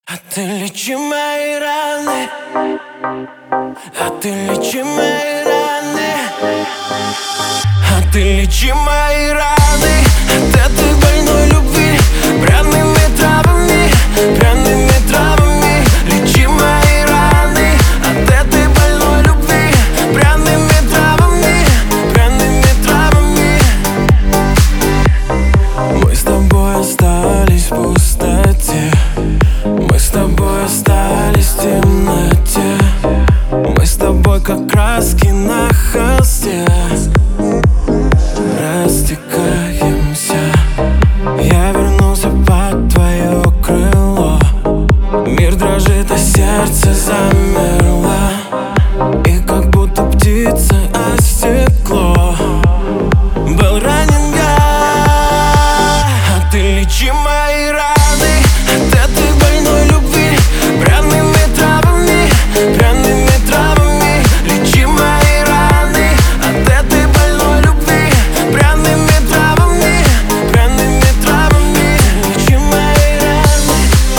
А ты лечи мои раны, а ты лечи мои раны, а ты лечи мои раны от этой больной любви. Пряными травами, пряными травами. Лечи мои раны от этой больной любви. Пряными травами, пряными травами. Мы с тобой остались в пустоте, мы с тобой остались в темноте. Мы с тобой как краски на холсте растекаемся. Я вернулся под твое крыло. Мир дрожит, а сердце замерло. И как будто птица о стекло. Был ранен я, а ты лечи мои раны от этой больной любви. Пряными травами, пряными травами. Лечи мои раны от этой больной любви. Пряными травами, пряными травами. Лечи мои раны.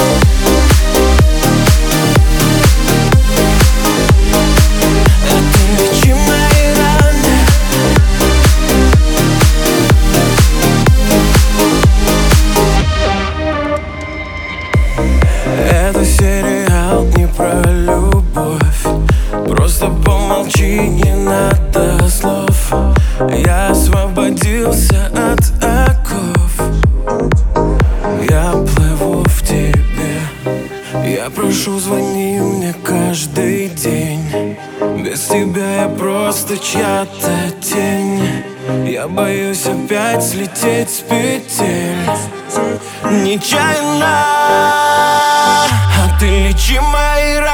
А ты лечи мои раны. Это сериал не про любовь. Просто помолчи, не надо слов. Я освободился от оков. Я плыву в тебе. Я прошу, звони мне каждый день. Без тебя я просто чья-то тень. Я боюсь опять слететь с петель. Нечаянно. А ты лечи мои раны.